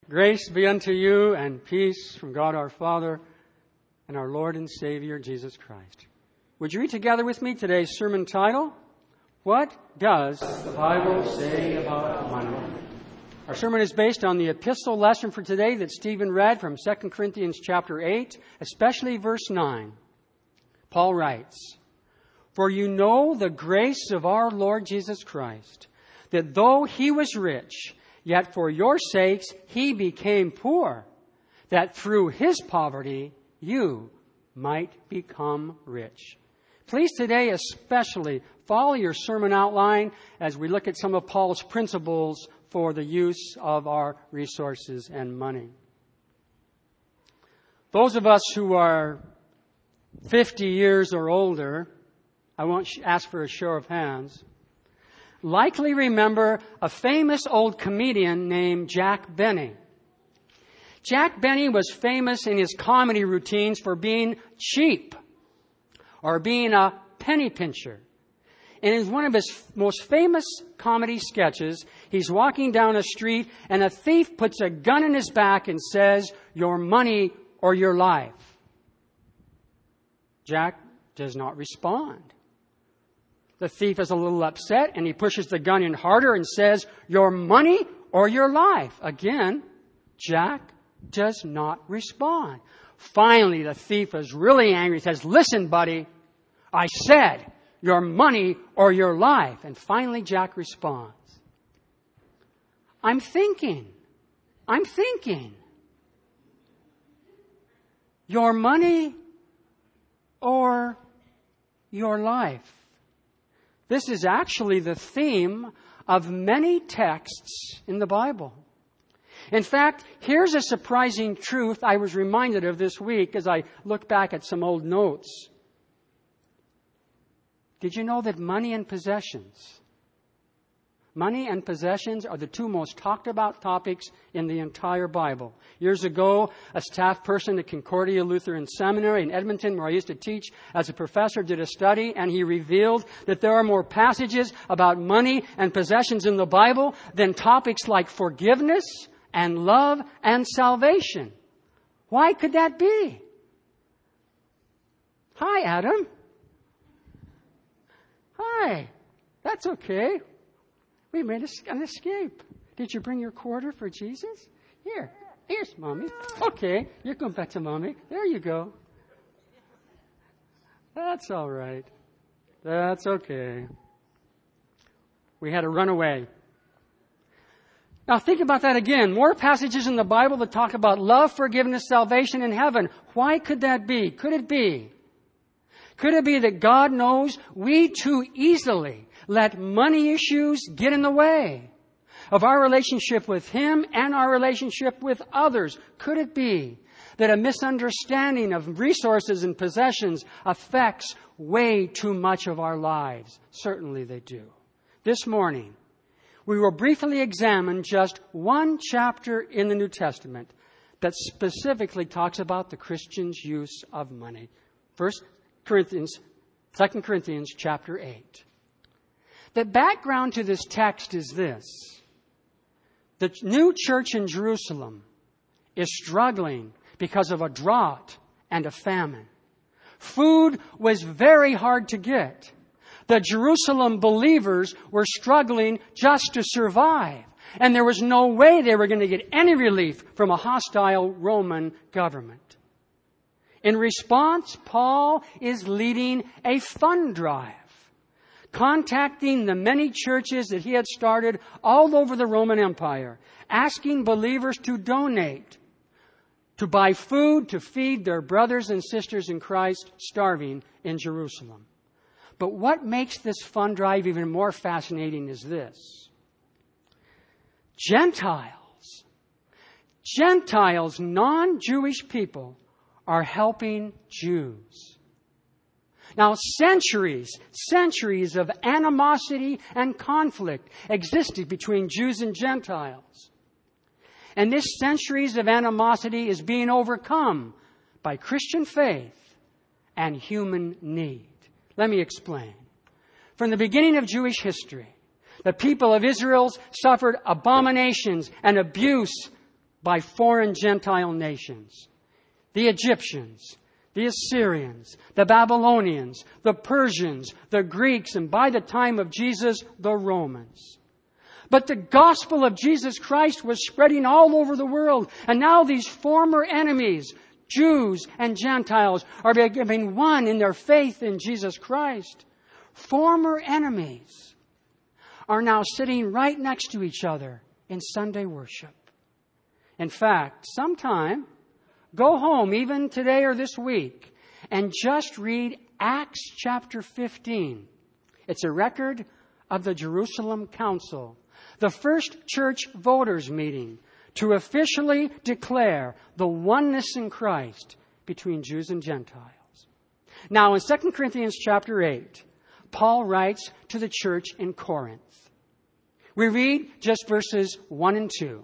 Grace be unto you and peace from God our Father and our Lord and Savior, Jesus Christ. Would you read together with me today's sermon title? What does the Bible say about money? Our sermon is based on the epistle lesson for today that Stephen read from 2 Corinthians chapter 8, especially verse 9. Paul writes, "For you know the grace of our Lord Jesus Christ, that though he was rich, yet for your sakes he became poor, that through his poverty you might become rich." Please today especially follow your sermon outline as we look at some of Paul's principles for the use of our resources and money. Those of us who are 50 years or older, I won't ask for a show of hands, likely remember a famous old comedian named Jack Benny. Jack Benny was famous in his comedy routines for being cheap or being a penny pincher. And in one of his most famous comedy sketches, he's walking down a street and a thief puts a gun in his back and says, "Your money or your life." Jack does not respond. The thief is a little upset and he pushes the gun in harder and says, "Your money or your life?" Again, Jack does not respond. Finally, the thief is really angry. He says, "Listen, buddy, I said your money or your life." And finally, Jack responds, I'm thinking. Your money or your life? This is actually the theme of many texts in the Bible. In fact, here's a surprising truth I was reminded of this week as I look back at some old notes. Did you know that money and possessions are the two most talked about topics in the entire Bible? Years ago, a staff person at Concordia Lutheran Seminary in Edmonton, where I used to teach as a professor, did a study, and he revealed that there are more passages about money and possessions in the Bible than topics like forgiveness and love and salvation. Why could that be? Hi, Adam. Hi. That's okay. We made an escape. Did you bring your quarter for Jesus? Here's Mommy. Okay, you're going back to Mommy. There you go. That's all right. That's okay. We had to run away. Now think about that again. More passages in the Bible that talk about love, forgiveness, salvation, and heaven. Why could that be? Could it be? Could it be that God knows we too easily let money issues get in the way of our relationship with Him and our relationship with others? Could it be that a misunderstanding of resources and possessions affects way too much of our lives? Certainly they do. This morning, we will briefly examine just one chapter in the New Testament that specifically talks about the Christian's use of money. 2 Corinthians chapter 8. The background to this text is this. The new church in Jerusalem is struggling because of a drought and a famine. Food was very hard to get. The Jerusalem believers were struggling just to survive. And there was no way they were going to get any relief from a hostile Roman government. In response, Paul is leading a fund drive, contacting the many churches that he had started all over the Roman Empire, asking believers to donate, to buy food to feed their brothers and sisters in Christ starving in Jerusalem. But what makes this fund drive even more fascinating is this. Gentiles, non-Jewish people, are helping Jews. Now, centuries of animosity and conflict existed between Jews and Gentiles. And this centuries of animosity is being overcome by Christian faith and human need. Let me explain. From the beginning of Jewish history, the people of Israel suffered abominations and abuse by foreign Gentile nations. The Egyptians, the Assyrians, the Babylonians, the Persians, the Greeks, and by the time of Jesus, the Romans. But the gospel of Jesus Christ was spreading all over the world. And now these former enemies, Jews and Gentiles, are becoming one in their faith in Jesus Christ. Former enemies are now sitting right next to each other in Sunday worship. In fact, sometime, go home, even today or this week, and just read Acts chapter 15. It's a record of the Jerusalem Council, the first church voters meeting to officially declare the oneness in Christ between Jews and Gentiles. Now, in 2 Corinthians chapter 8, Paul writes to the church in Corinth. We read just verses 1 and 2.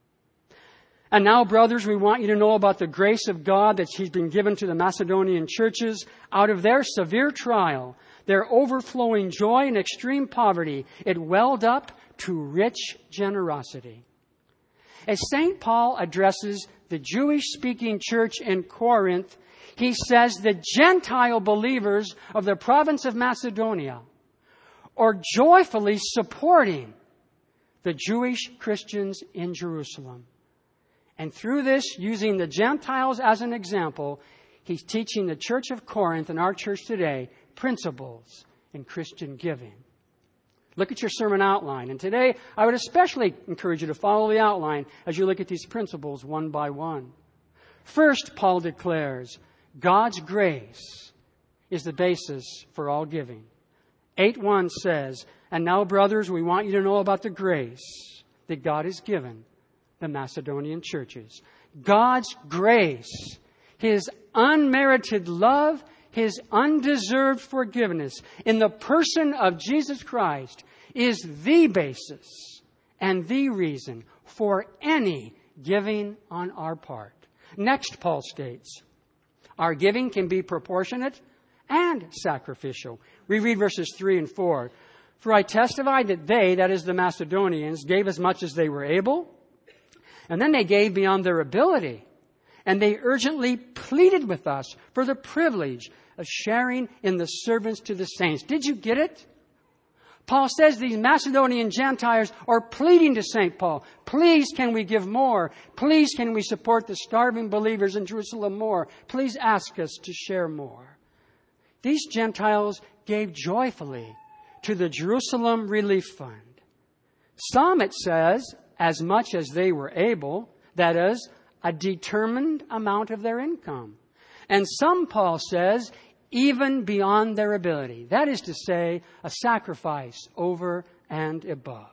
And now, brothers, we want you to know about the grace of God that He's been given to the Macedonian churches. Out of their severe trial, their overflowing joy and extreme poverty, it welled up to rich generosity. As St. Paul addresses the Jewish-speaking church in Corinth, he says the Gentile believers of the province of Macedonia are joyfully supporting the Jewish Christians in Jerusalem. And through this, using the Gentiles as an example, he's teaching the church of Corinth and our church today principles in Christian giving. Look at your sermon outline. And today, I would especially encourage you to follow the outline as you look at these principles one by one. First, Paul declares, God's grace is the basis for all giving. 8:1 says, and now, brothers, we want you to know about the grace that God has given the Macedonian churches. God's grace, His unmerited love, His undeserved forgiveness in the person of Jesus Christ is the basis and the reason for any giving on our part. Next, Paul states, our giving can be proportionate and sacrificial. We read verses 3 and 4. For I testify that they, that is the Macedonians, gave as much as they were able, and then they gave beyond their ability. And they urgently pleaded with us for the privilege of sharing in the servants to the saints. Did you get it? Paul says these Macedonian Gentiles are pleading to St. Paul. Please, can we give more? Please, can we support the starving believers in Jerusalem more? Please ask us to share more. These Gentiles gave joyfully to the Jerusalem Relief Fund. Some, it says, as much as they were able, that is, a determined amount of their income. And some, Paul says, even beyond their ability. That is to say, a sacrifice over and above.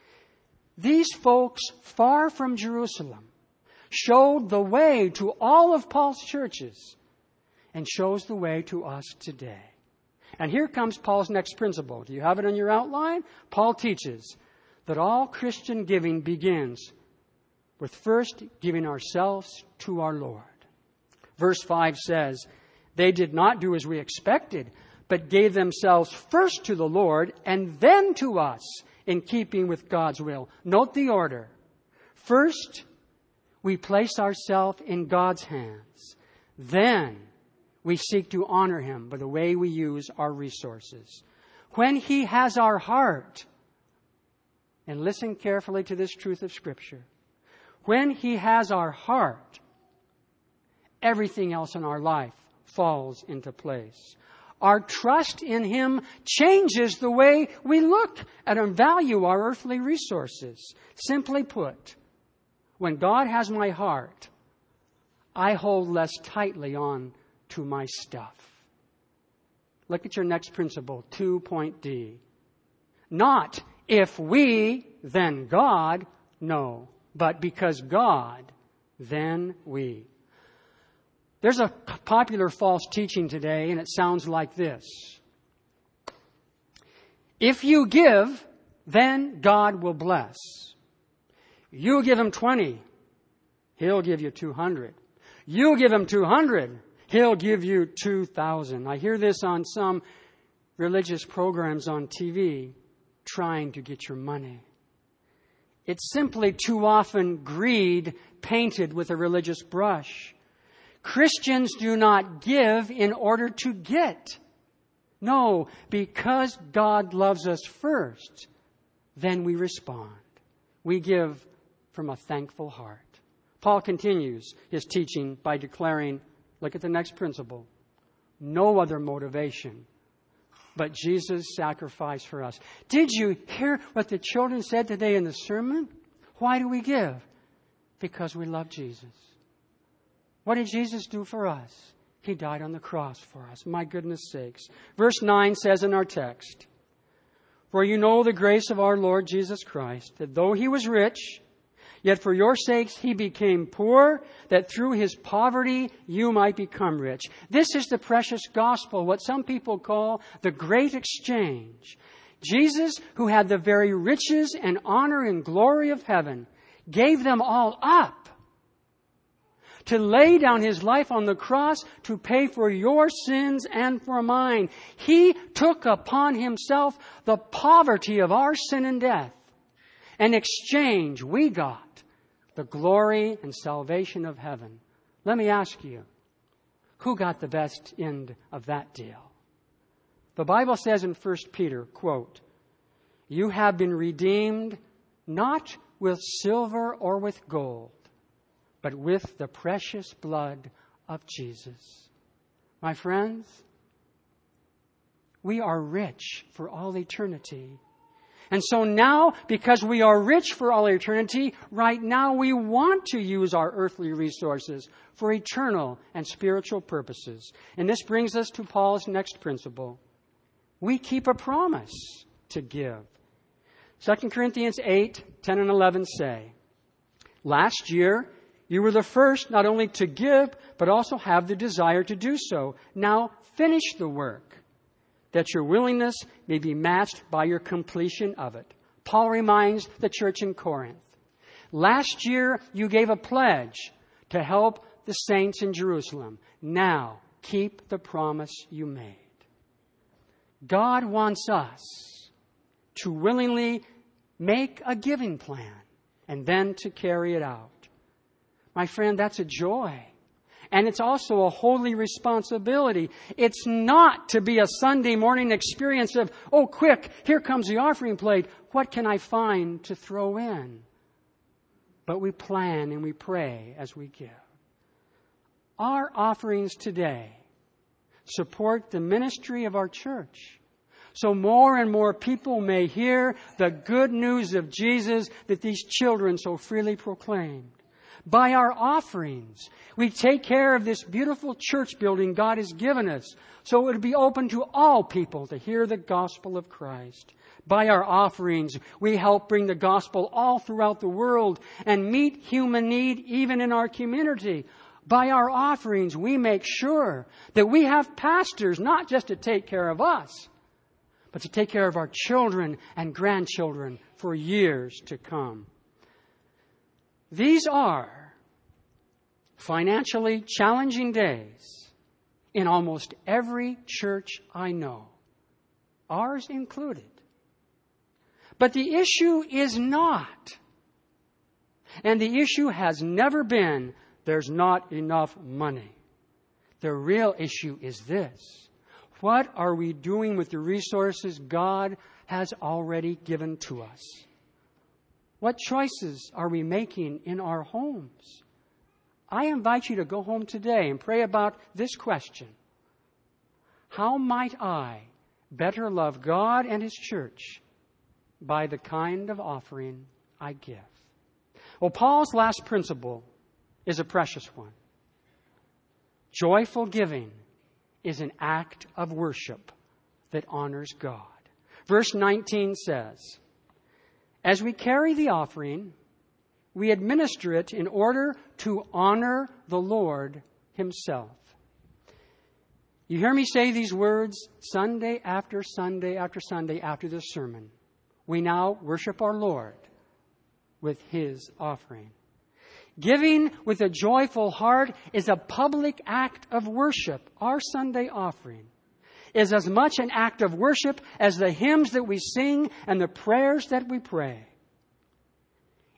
These folks, far from Jerusalem, showed the way to all of Paul's churches and shows the way to us today. And here comes Paul's next principle. Do you have it on your outline? Paul teaches that all Christian giving begins with first giving ourselves to our Lord. Verse 5 says, they did not do as we expected, but gave themselves first to the Lord and then to us in keeping with God's will. Note the order. First, we place ourselves in God's hands. Then, we seek to honor Him by the way we use our resources. When He has our heart, and listen carefully to this truth of Scripture. When He has our heart, everything else in our life falls into place. Our trust in Him changes the way we look at and value our earthly resources. Simply put, when God has my heart, I hold less tightly on to my stuff. Look at your next principle, 2.D. Not if we, then God, no, but because God, then we. There's a popular false teaching today, and it sounds like this. If you give, then God will bless. You give Him 20, He'll give you 200. You give Him 200, He'll give you 2,000. I hear this on some religious programs on TV, trying to get your money. It's simply too often greed painted with a religious brush. Christians do not give in order to get. No, because God loves us first, then we respond. We give from a thankful heart. Paul continues his teaching by declaring, look at the next principle, no other motivation but Jesus' sacrifice for us. Did you hear what the children said today in the sermon? Why do we give? Because we love Jesus. What did Jesus do for us? He died on the cross for us. My goodness sakes. Verse 9 says in our text, for you know the grace of our Lord Jesus Christ, that though he was rich, yet for your sakes he became poor, that through his poverty you might become rich. This is the precious gospel, what some people call the great exchange. Jesus, who had the very riches and honor and glory of heaven, gave them all up to lay down his life on the cross to pay for your sins and for mine. He took upon himself the poverty of our sin and death. In exchange, we got the glory and salvation of heaven. Let me ask you, who got the best end of that deal? The Bible says in 1 Peter, quote, you have been redeemed not with silver or with gold, but with the precious blood of Jesus. My friends, we are rich for all eternity. And so now, because we are rich for all eternity, right now we want to use our earthly resources for eternal and spiritual purposes. And this brings us to Paul's next principle. We keep a promise to give. 2 Corinthians 8, 10 and 11 say, last year you were the first not only to give, but also have the desire to do so. Now finish the work, that your willingness may be matched by your completion of it. Paul reminds the church in Corinth. Last year, you gave a pledge to help the saints in Jerusalem. Now, keep the promise you made. God wants us to willingly make a giving plan and then to carry it out. My friend, that's a joy. And it's also a holy responsibility. It's not to be a Sunday morning experience of, oh, quick, here comes the offering plate. What can I find to throw in? But we plan and we pray as we give. Our offerings today support the ministry of our church, so more and more people may hear the good news of Jesus that these children so freely proclaimed. By our offerings, we take care of this beautiful church building God has given us, so it would be open to all people to hear the gospel of Christ. By our offerings, we help bring the gospel all throughout the world and meet human need even in our community. By our offerings, we make sure that we have pastors not just to take care of us, but to take care of our children and grandchildren for years to come. These are financially challenging days in almost every church I know, ours included. But the issue is not, and the issue has never been, there's not enough money. The real issue is this. What are we doing with the resources God has already given to us? What choices are we making in our homes? I invite you to go home today and pray about this question. How might I better love God and His church by the kind of offering I give? Well, Paul's last principle is a precious one. Joyful giving is an act of worship that honors God. Verse 19 says, as we carry the offering, we administer it in order to honor the Lord Himself. You hear me say these words Sunday after Sunday after Sunday after this sermon. We now worship our Lord with His offering. Giving with a joyful heart is a public act of worship. Our Sunday offering is as much an act of worship as the hymns that we sing and the prayers that we pray.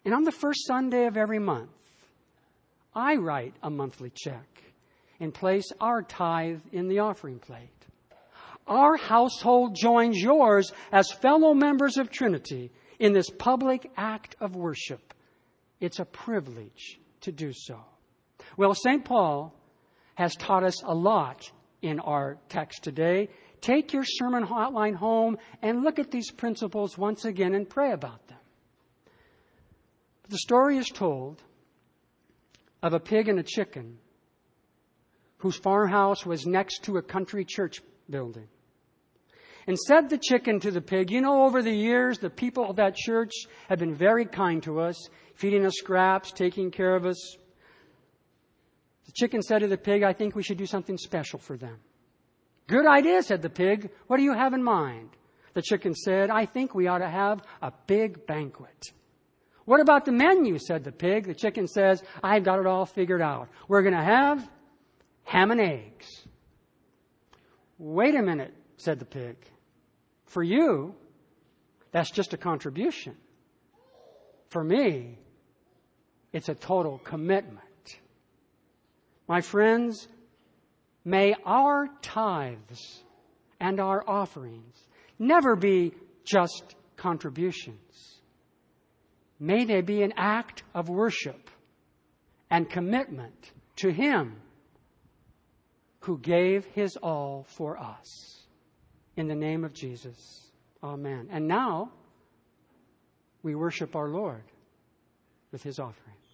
And on the first Sunday of every month, I write a monthly check and place our tithe in the offering plate. Our household joins yours as fellow members of Trinity in this public act of worship. It's a privilege to do so. Well, St. Paul has taught us a lot in our text today. Take your sermon outline home and look at these principles once again and pray about them. The story is told of a pig and a chicken whose farmhouse was next to a country church building. And said the chicken to the pig, you know, over the years, the people of that church have been very kind to us, feeding us scraps, taking care of us. The chicken said to the pig, I think we should do something special for them. Good idea, said the pig. What do you have in mind? The chicken said, I think we ought to have a big banquet. What about the menu, said the pig. The chicken says, I've got it all figured out. We're going to have ham and eggs. Wait a minute, said the pig. For you, that's just a contribution. For me, it's a total commitment. My friends, may our tithes and our offerings never be just contributions. May they be an act of worship and commitment to Him who gave His all for us. In the name of Jesus, amen. And now, we worship our Lord with His offering.